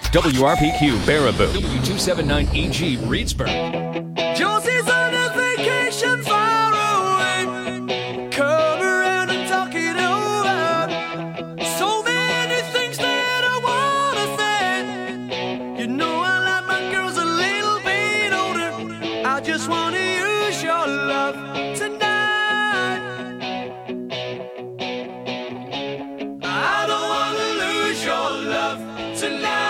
WRPQ Baraboo, W279EG Reedsburg. Josie's on a vacation far away. Come around and talk it over. So many things that I wanna say. You know I like my girls a little bit older. I just wanna use your love tonight. I don't wanna lose your love tonight.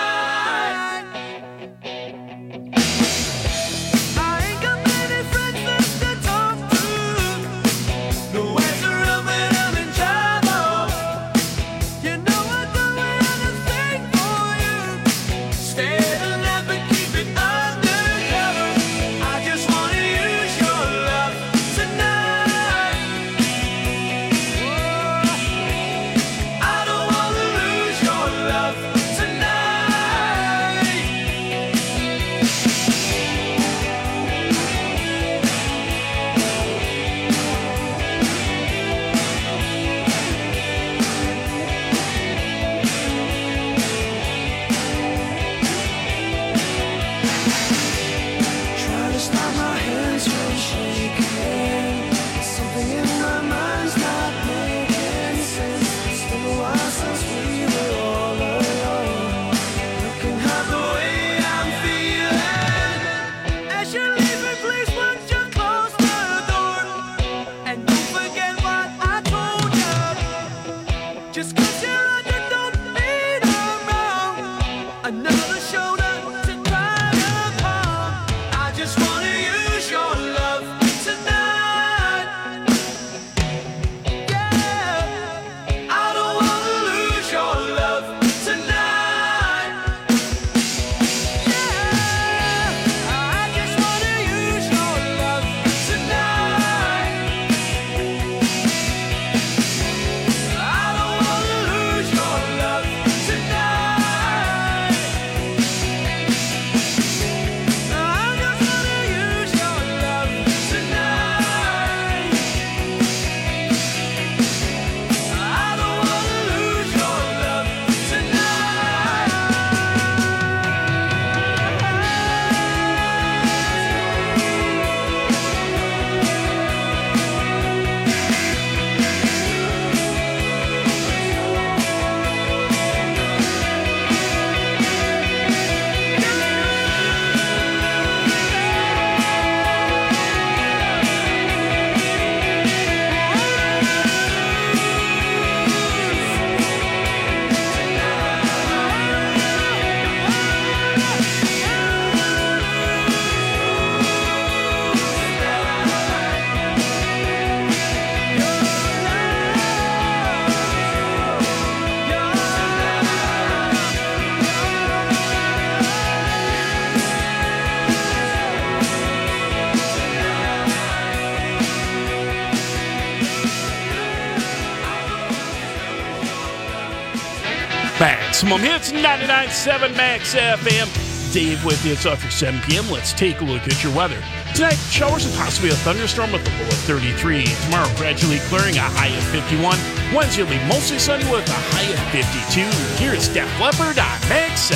Maximum Hits 99.7 Max FM. Dave with you. It's after 7 p.m. Let's take a look at your weather. Tonight, showers and possibly a thunderstorm with a low of 33. Tomorrow, gradually clearing, a high of 51. Wednesday will be mostly sunny with a high of 52. Here's Def Leppard on Max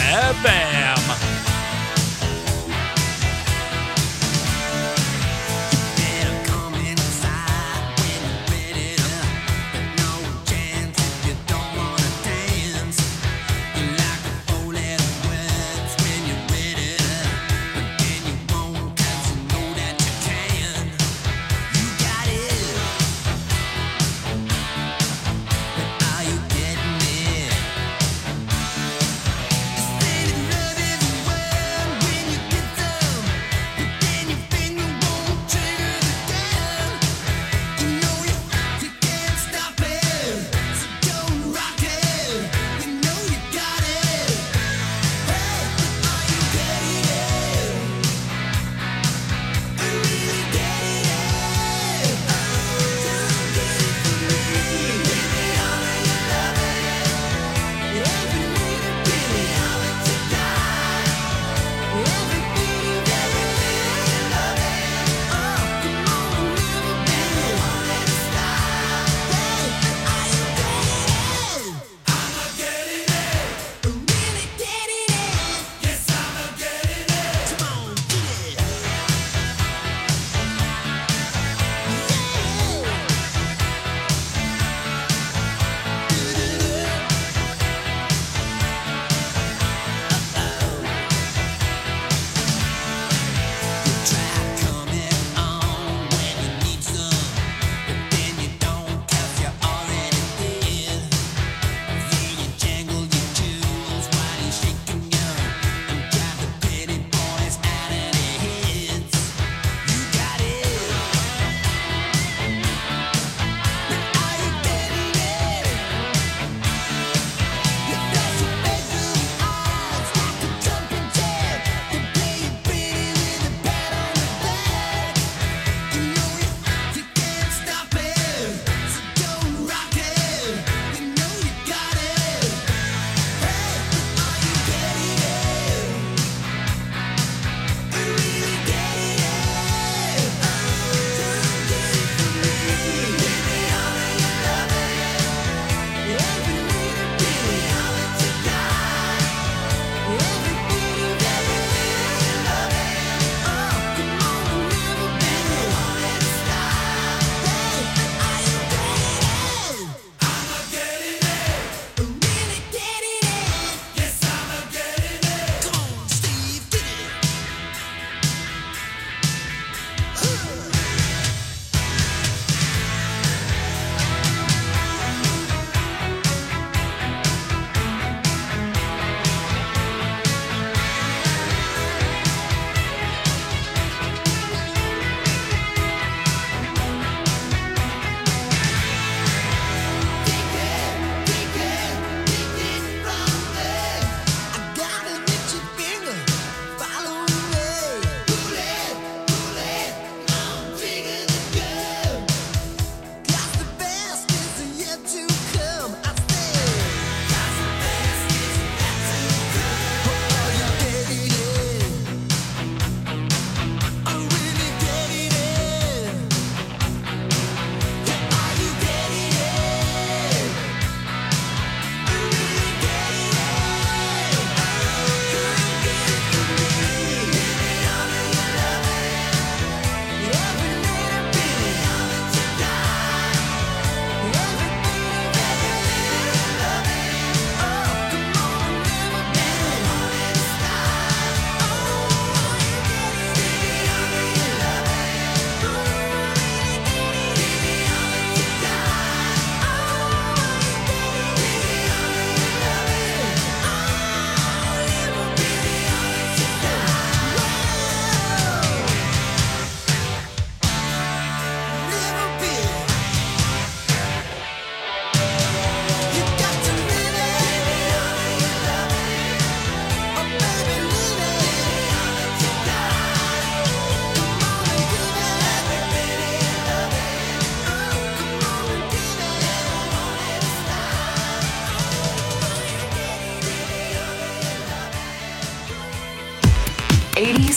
FM. Everywhere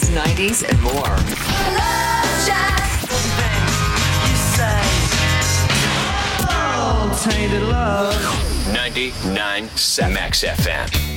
80s, 90s, and more. Love Shack. You say, oh, tainted love. 99.7 Max FM.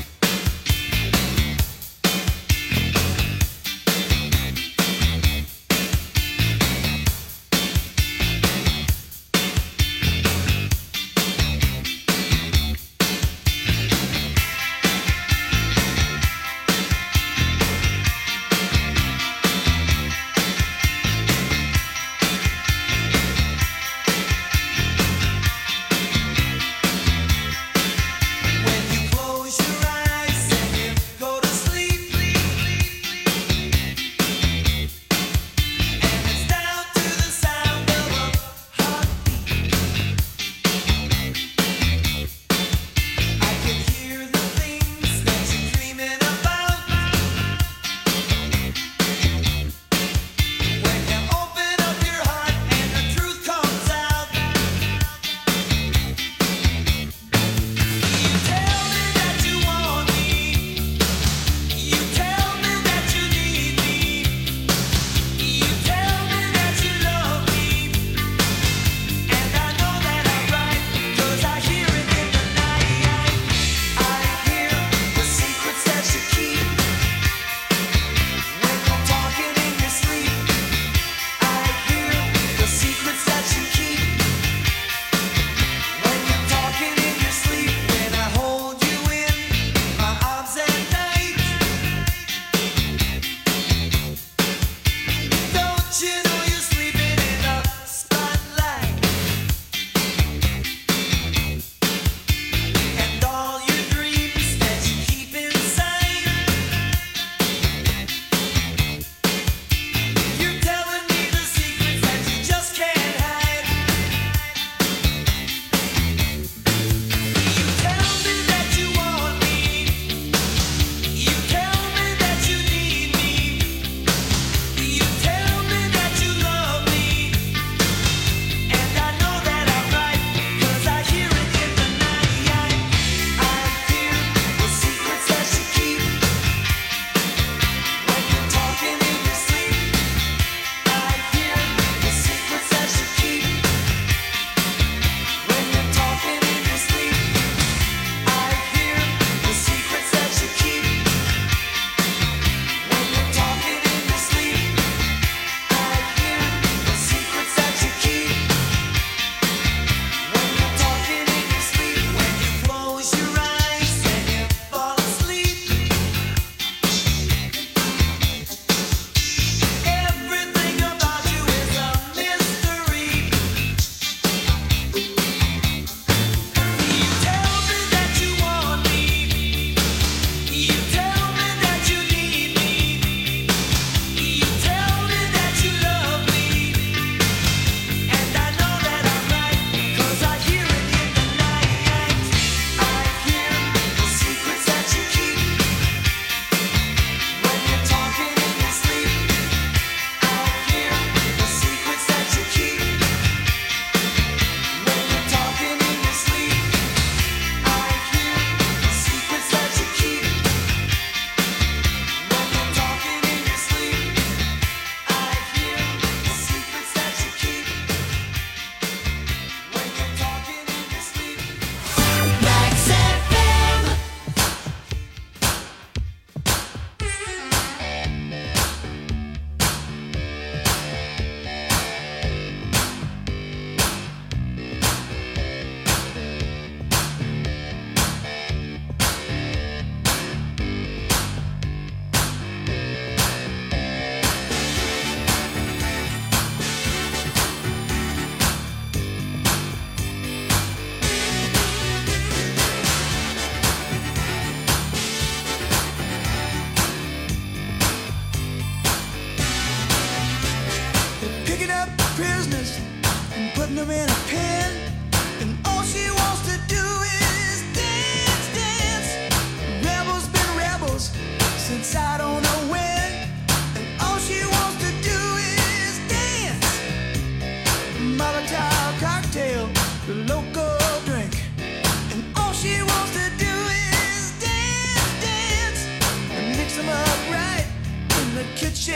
kitchen.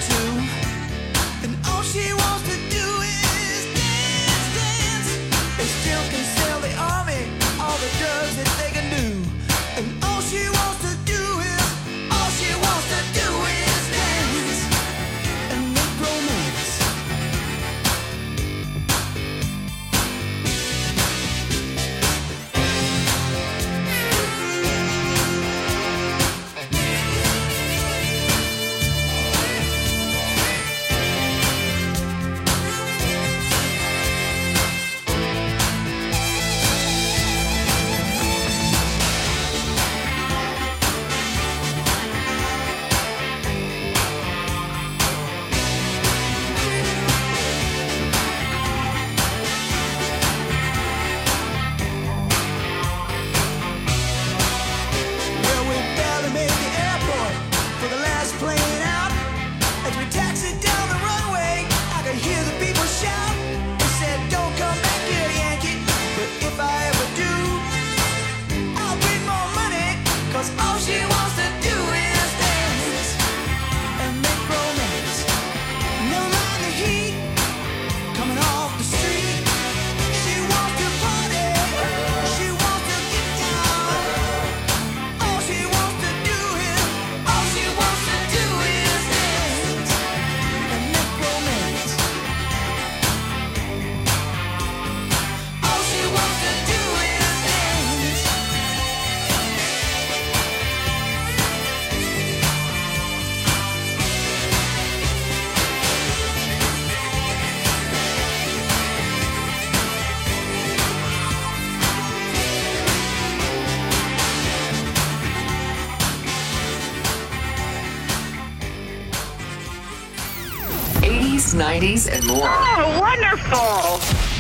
80s, 90s, and more. Oh, wonderful.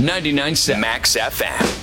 99.7 Max FM.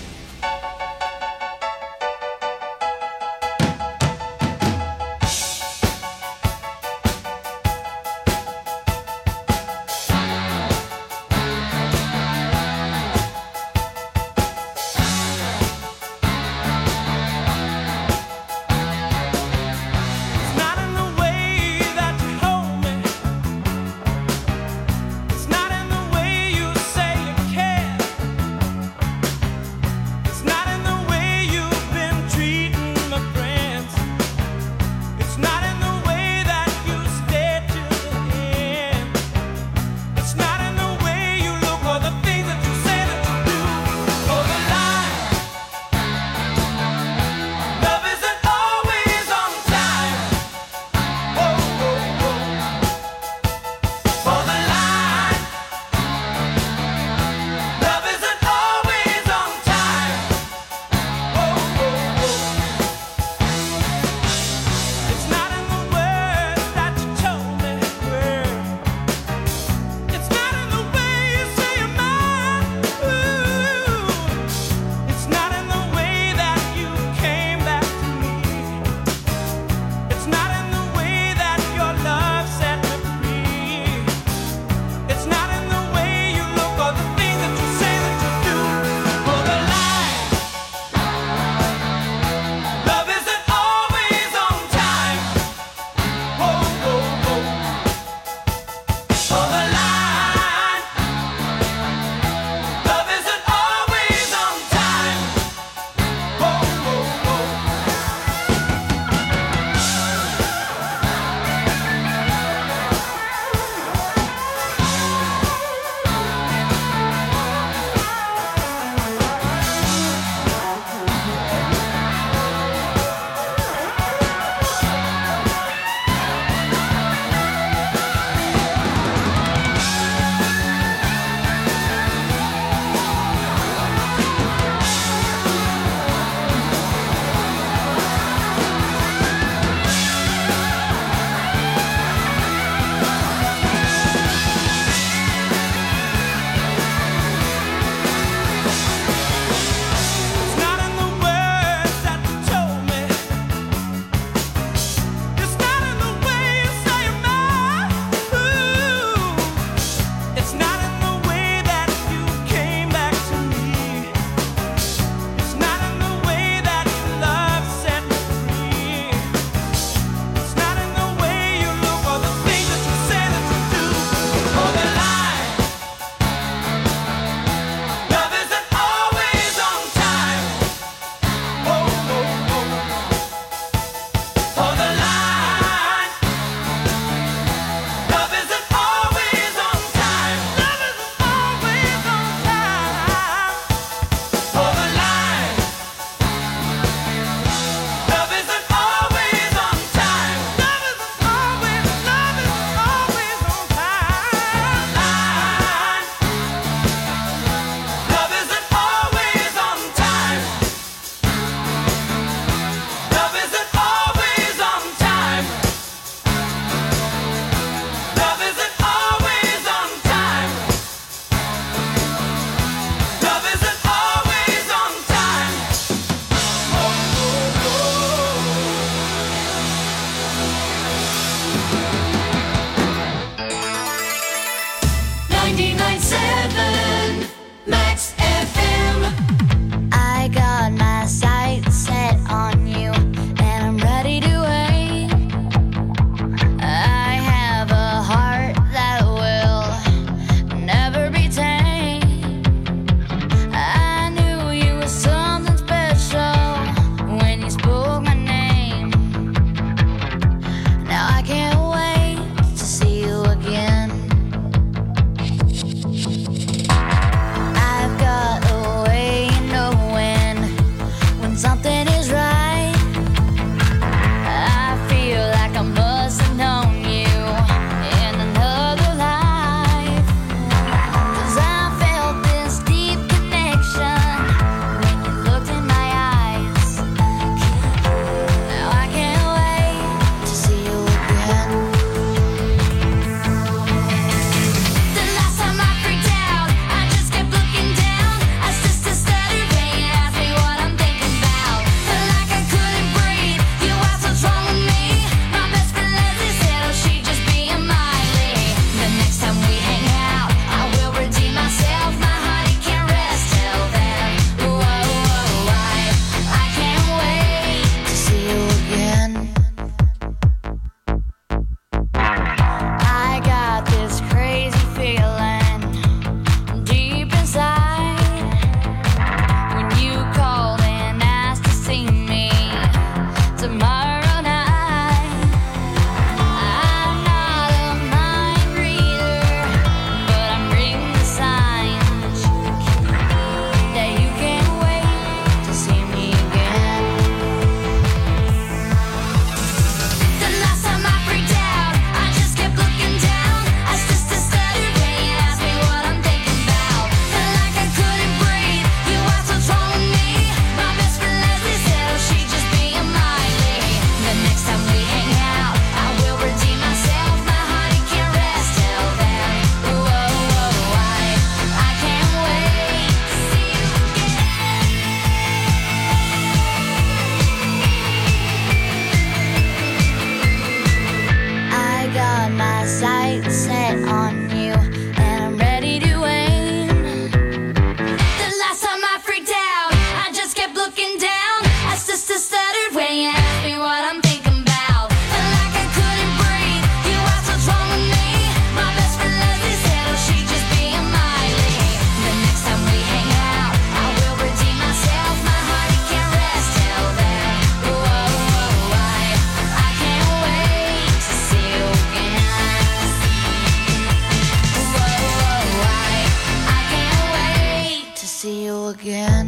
go again.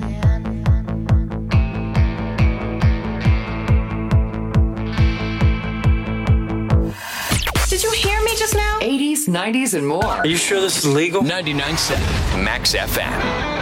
Did you hear me just now? 80s, 90s, and more. Are you sure this is legal? 99.7 Max FM.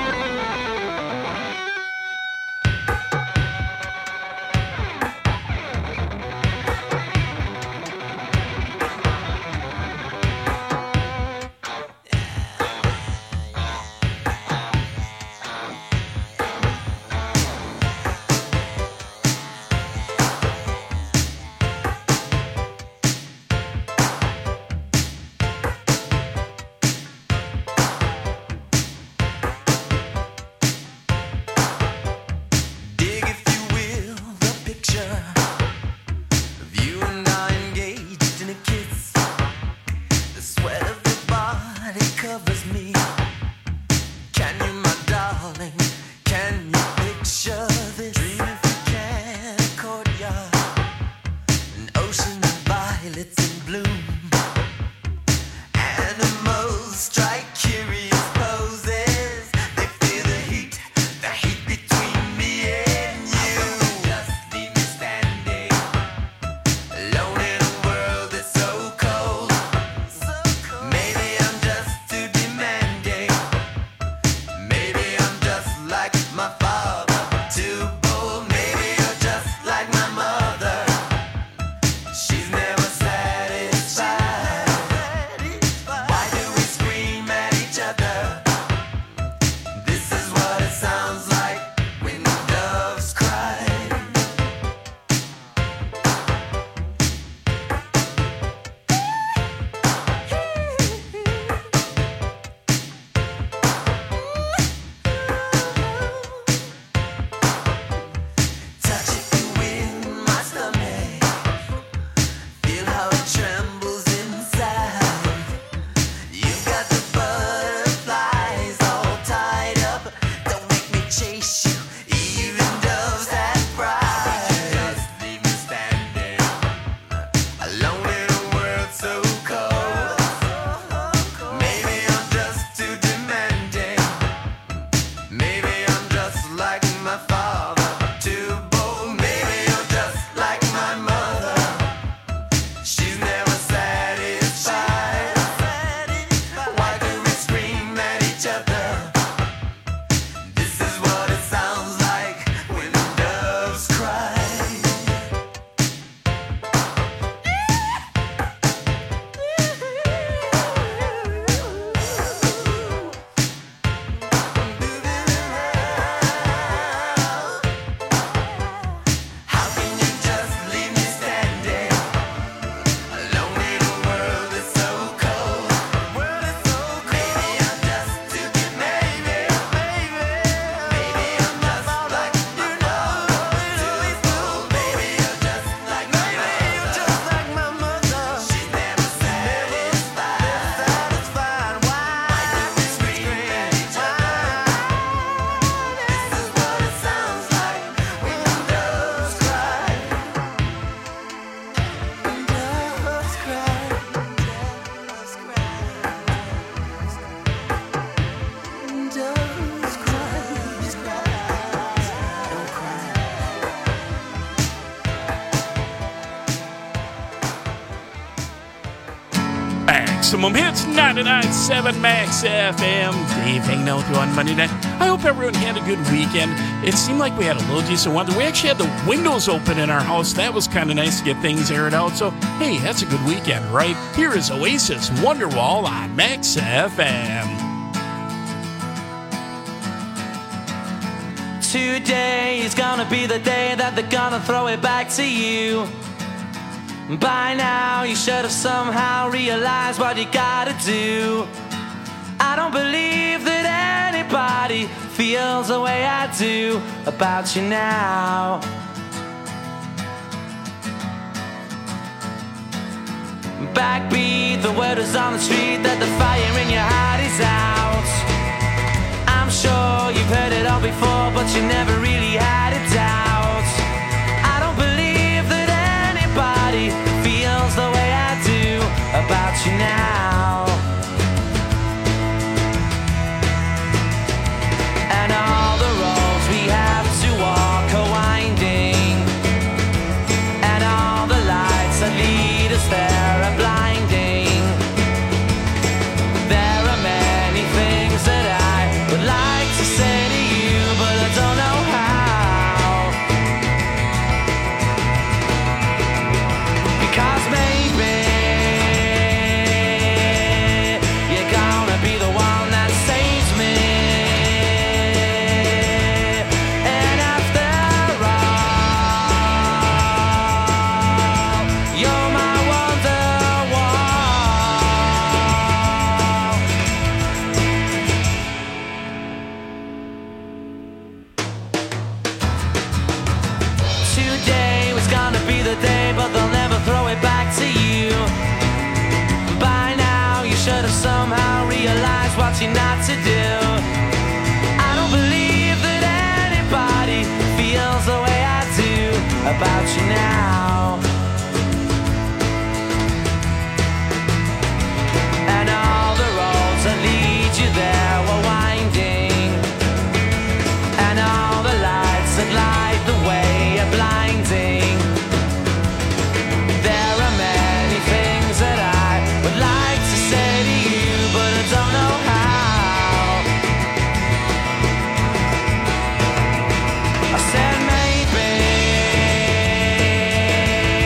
Maximum Hits, 99.7 Max FM. Dave hanging out with you on Monday night. I hope everyone had a good weekend. It seemed like we had a little decent weather. We actually had the windows open in our house. That was kind of nice to get things aired out. So, hey, that's a good weekend, right? Here is Oasis Wonderwall on Max FM. Today is gonna be the day that they're gonna throw it back to you. By now you should have somehow realized what you gotta do. I don't believe that anybody feels the way I do about you now. Backbeat, the word is on the street that the fire in your heart is out. I'm sure you've heard it all before, but you never really had a doubt. I don't believe that anybody feels the way I do about you now. And all knows what you're not to do. I don't believe that anybody feels the way I do about you now. And all the roads that lead you there were winding, and all the lights that light the way are blinding. There are many things that I would like to say to you, but I don't know how. I said maybe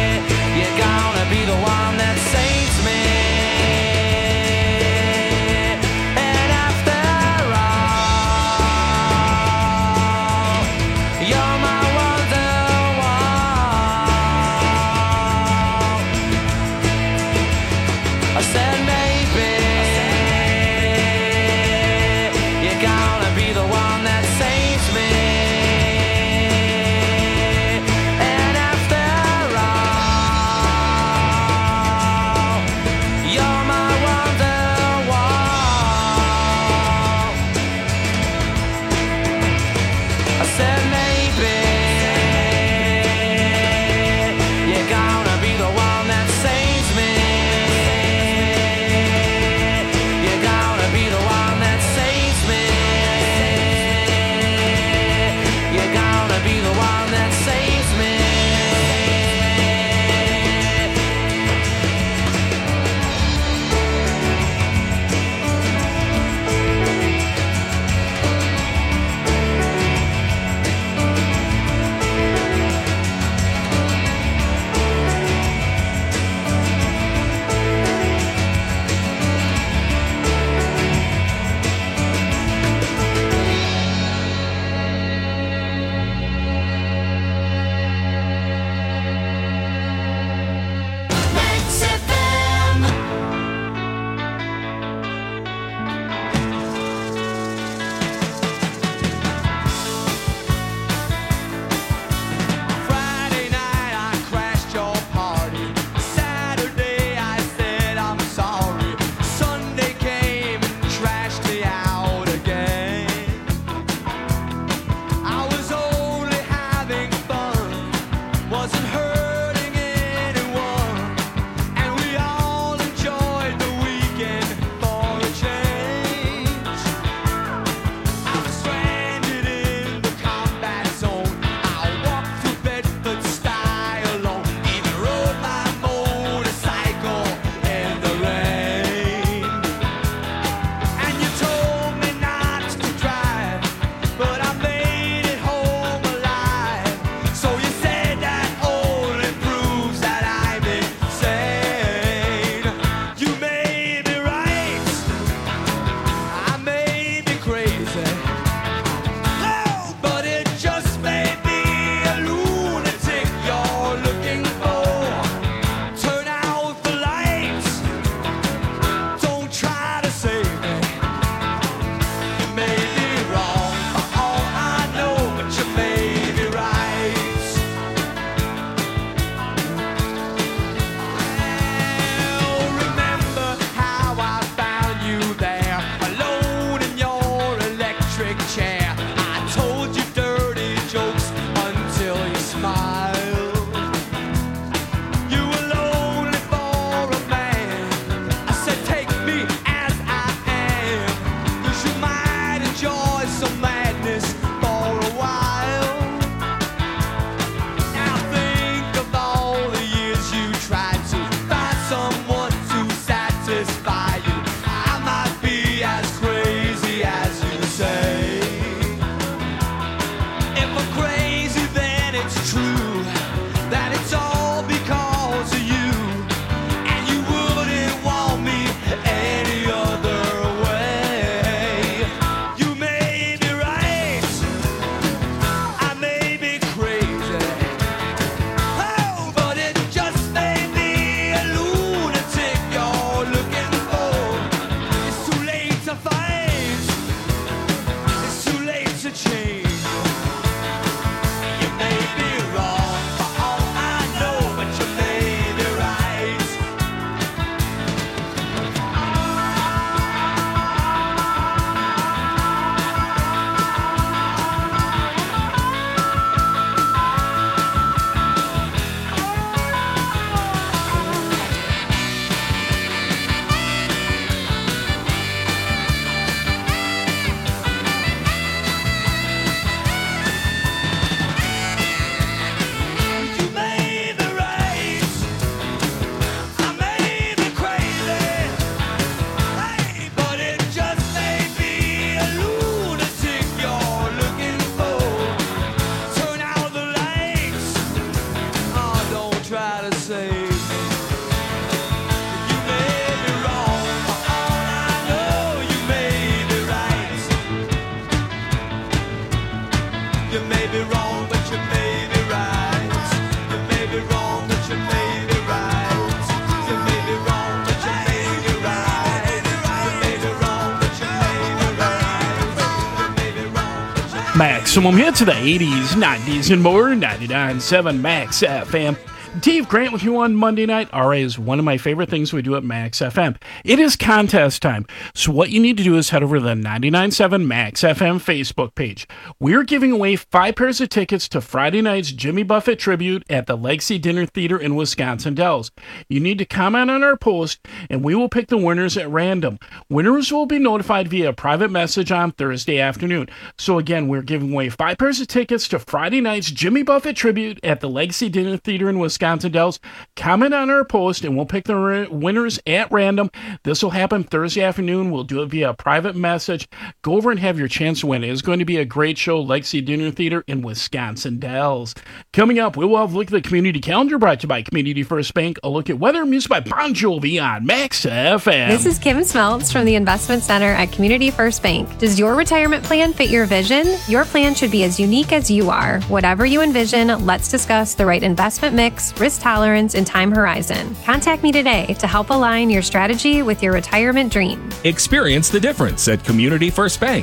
be wrong, but you may be right. You may be wrong, but you may be right. You may be wrong, but you may be right. You may be wrong, but you may be right. You may be wrong, but you may be right. Maximum hits of the 80s, 90s, and more. 99.7 Max FM. Dave Grant with you on Monday night. RA is one of my favorite things we do at Max FM. It is contest time. So what you need to do is head over to the 99.7 Max FM Facebook page. We're giving away 5 pairs of tickets to Friday night's Jimmy Buffett tribute at the Legacy Dinner Theater in Wisconsin Dells. You need to comment on our post, and we will pick the winners at random. Winners will be notified via a private message on Thursday afternoon. So again, we're giving away 5 pairs of tickets to Friday night's Jimmy Buffett tribute at the Legacy Dinner Theater in Wisconsin Dells. Comment on our post and we'll pick the winners at random. This will happen Thursday afternoon. We'll do it via a private message. Go over and have your chance to win. It is going to be a great show, Legacy Dinner Theater in Wisconsin Dells. Coming up, we will have a look at the community calendar brought to you by Community First Bank. A look at weather music by Bon Jovi on Max FM. This is Kim Smeltz from the Investment Center at Community First Bank. Does your retirement plan fit your vision? Your plan should be as unique as you are. Whatever you envision, let's discuss the right investment mix, risk tolerance, and time horizon. Contact me today to help align your strategy with your retirement dream. Experience the difference at Community First Bank.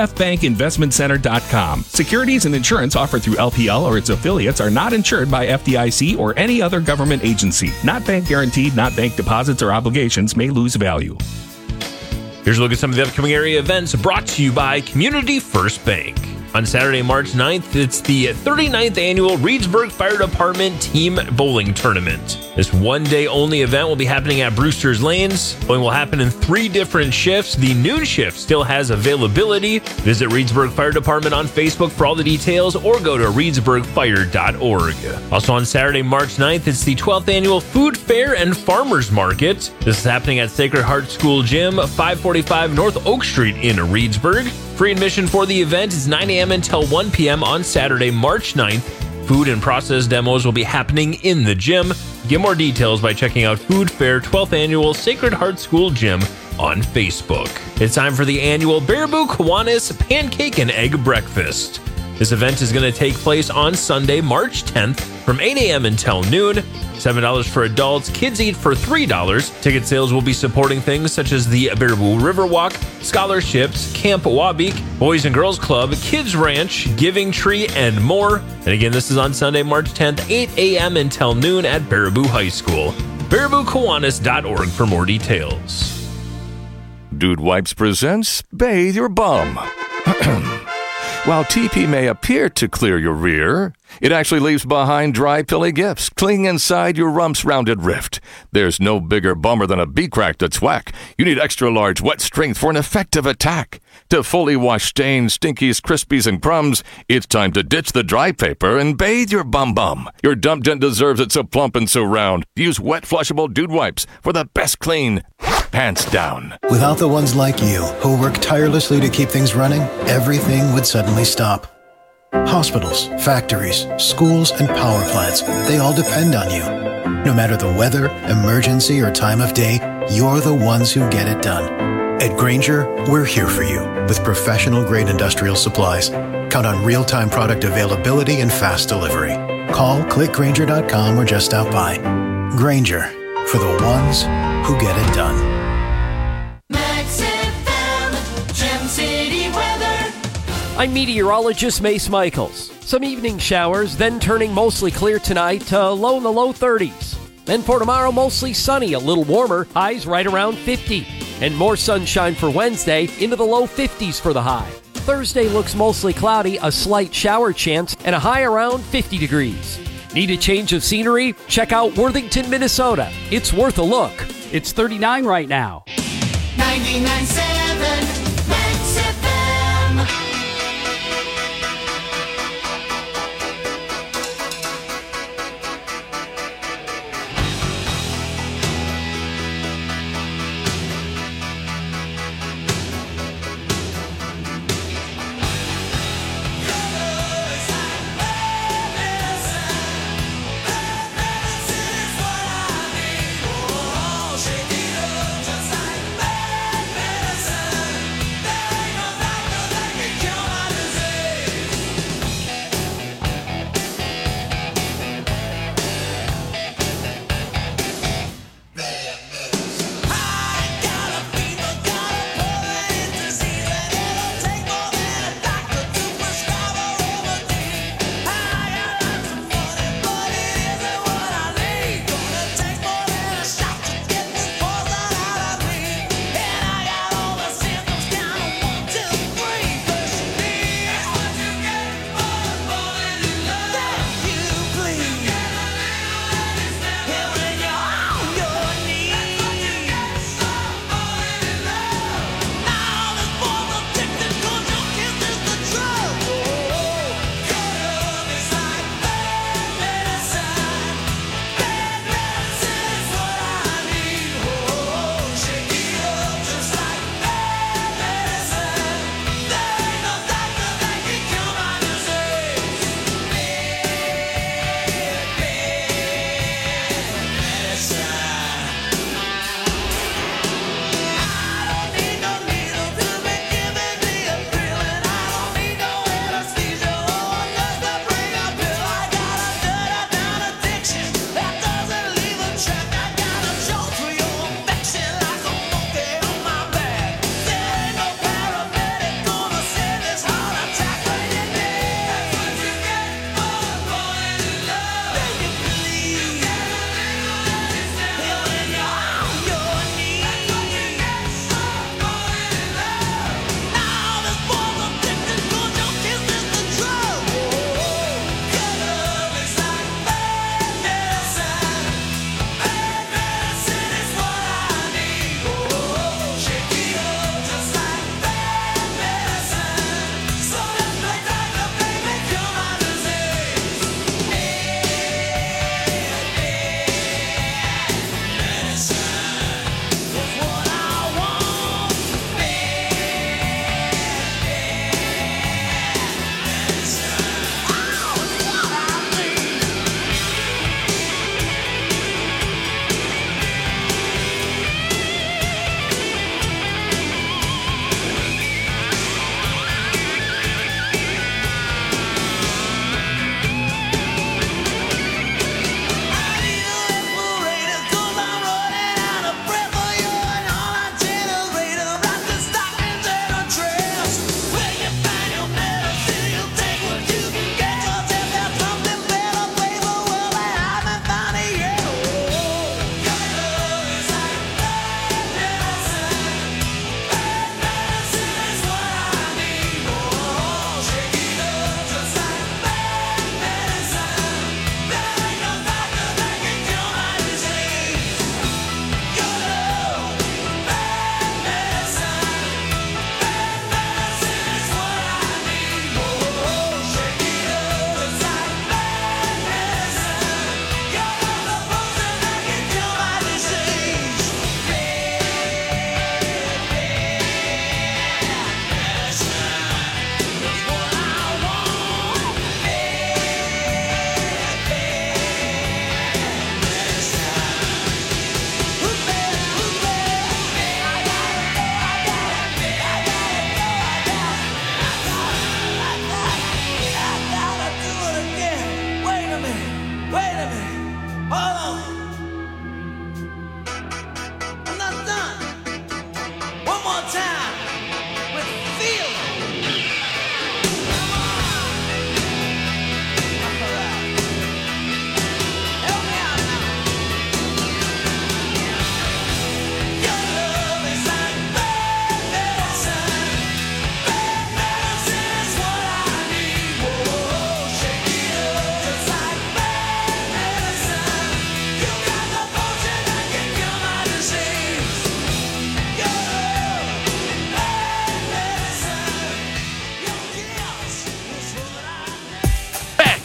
CFBankInvestmentCenter.com. Securities and insurance offered through LPL or its affiliates are not insured by FDIC or any other government agency. Not bank guaranteed, not bank deposits or obligations may lose value. Here's a look at some of the upcoming area events brought to you by Community First Bank. On Saturday, March 9th, it's the 39th annual Reedsburg Fire Department Team Bowling Tournament. This one-day-only event will be happening at Brewster's Lanes. Bowling will happen in 3 different shifts. The noon shift still has availability. Visit Reedsburg Fire Department on Facebook for all the details or go to reedsburgfire.org. Also on Saturday, March 9th, it's the 12th annual Food Fair and Farmers Market. This is happening at Sacred Heart School Gym, 545 North Oak Street in Reedsburg. Free admission for the event is 9 a.m. until 1 p.m. on Saturday, March 9th. Food and process demos will be happening in the gym. Get more details by checking out Food Fair 12th Annual Sacred Heart School Gym on Facebook. It's time for the annual Baraboo Kiwanis Pancake and Egg Breakfast. This event is going to take place on Sunday, March 10th from 8 a.m. until noon. $7 for adults. Kids eat for $3. Ticket sales will be supporting things such as the Baraboo Riverwalk, scholarships, Camp Wabik, Boys and Girls Club, Kids Ranch, Giving Tree, and more. And again, this is on Sunday, March 10th, 8 a.m. until noon at Baraboo High School. BarabooKiwanis.org for more details. Dude Wipes presents Bathe Your Bum. While TP may appear to clear your rear, it actually leaves behind dry, pilly gifts clinging inside your rump's rounded rift. There's no bigger bummer than a B-crack that's whack. You need extra large wet strength for an effective attack. To fully wash stains, stinkies, crispies, and crumbs, it's time to ditch the dry paper and bathe your bum-bum. Your dump dent deserves it so plump and so round. Use wet, flushable Dude Wipes for the best clean, pants down. Without the ones like you, who work tirelessly to keep things running, everything would suddenly stop. Hospitals, factories, schools, and power plants, they all depend on you. No matter the weather, emergency, or time of day, you're the ones who get it done. At Grainger, we're here for you with professional-grade industrial supplies. Count on real-time product availability and fast delivery. Call, click Grainger.com, or just stop by. Grainger, for the ones who get it done. Max FM, Gem City weather. I'm meteorologist Mace Michaels. Some evening showers, then turning mostly clear tonight to low in the low 30s. Then for tomorrow, mostly sunny, a little warmer, highs right around 50. And more sunshine for Wednesday, into the low 50s for the high. Thursday looks mostly cloudy, a slight shower chance, and a high around 50 degrees. Need a change of scenery? Check out Worthington, Minnesota. It's worth a look. It's 39 right now. 99.7 Max FM.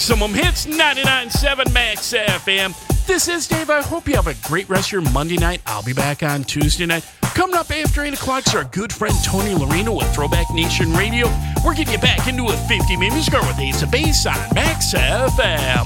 Maximum Hits 99.7 Max FM. This is Dave. I hope you have a great rest of your Monday night. I'll be back on Tuesday night. Coming up after 8 o'clock is our good friend Tony Lorino with Throwback Nation Radio. We're getting you back into a 50-minute music hour with Ace of Base on Max FM.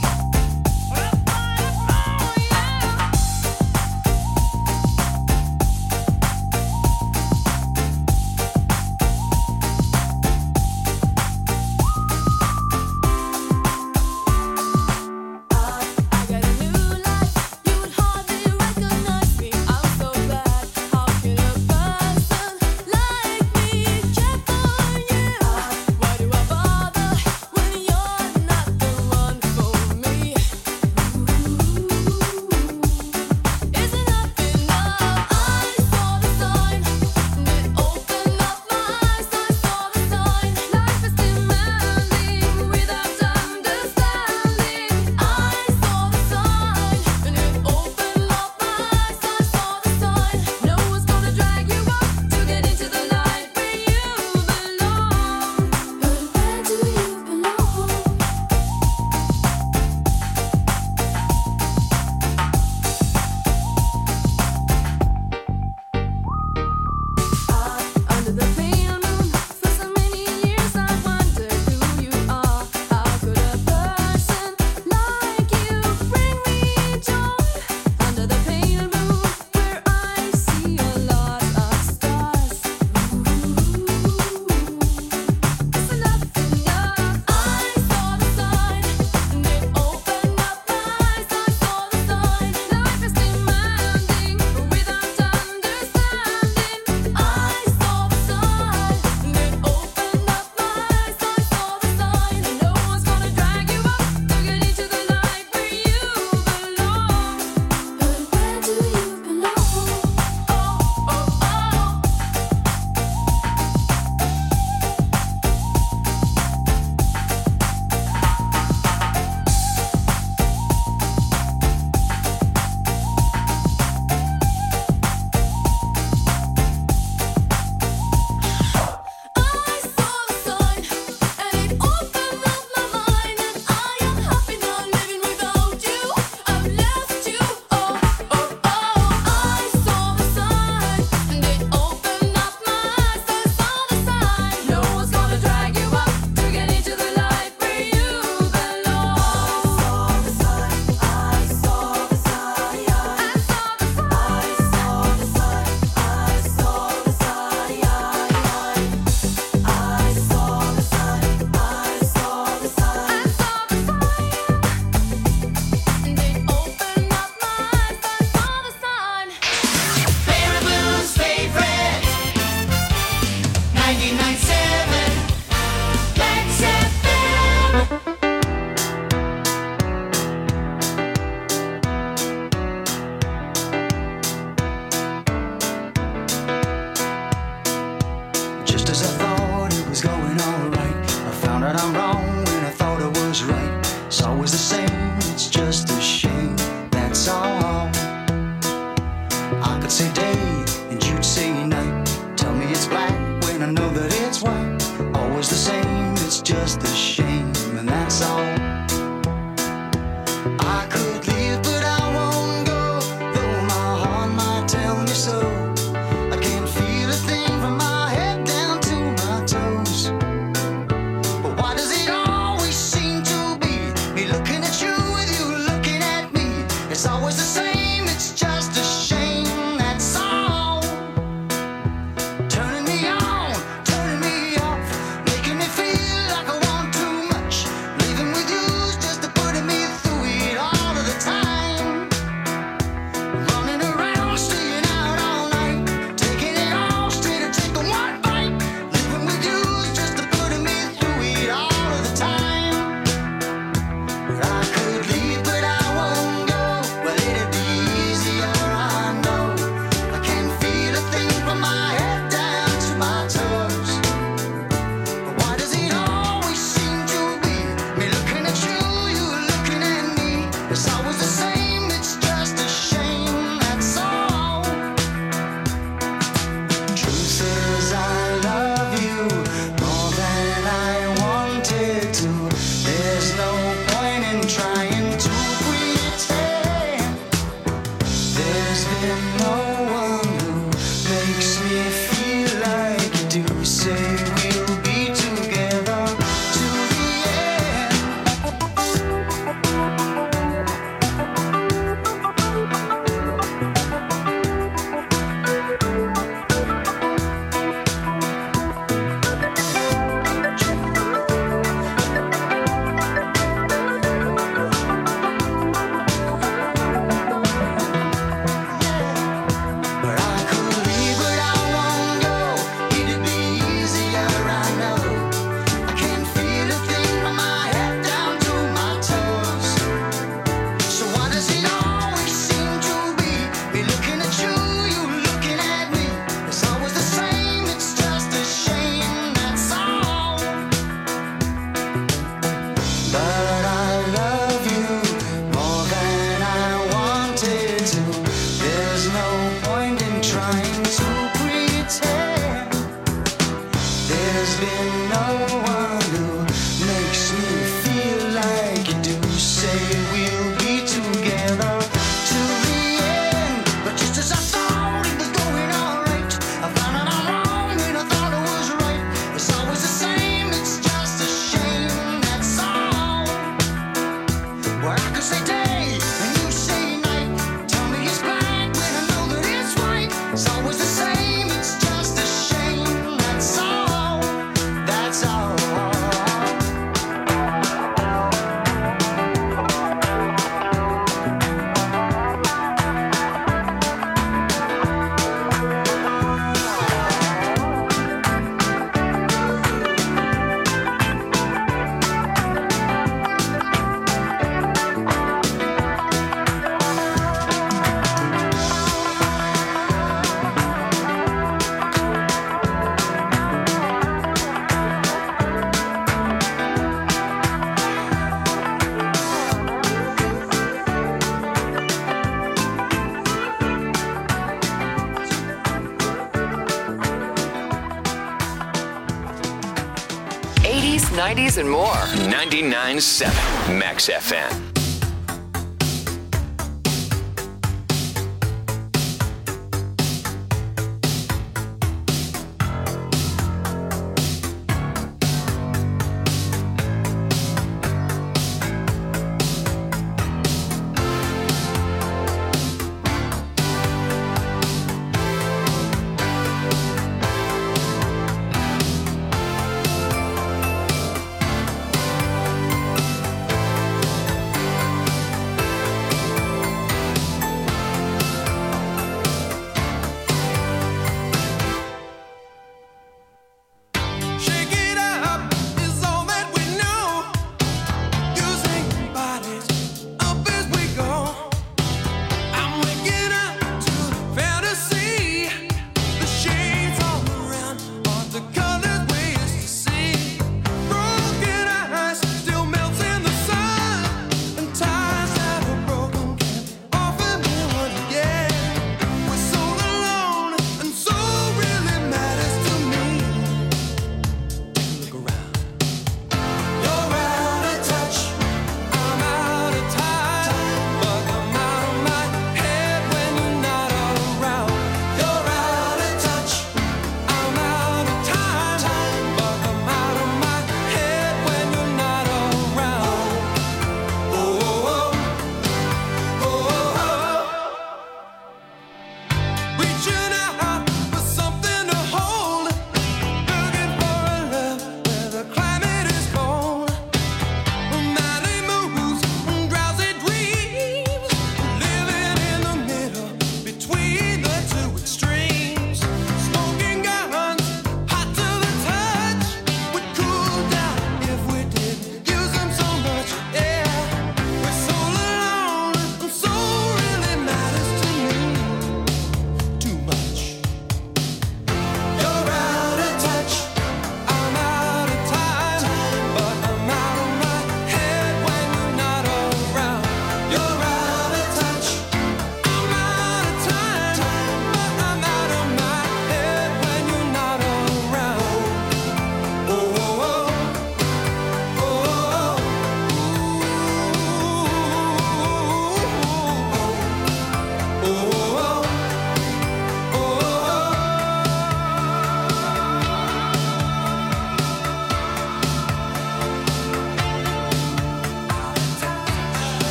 Turning me off, making me feel like I want too much. Living with you 90s, and more. 99.7 Max FM.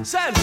Sam's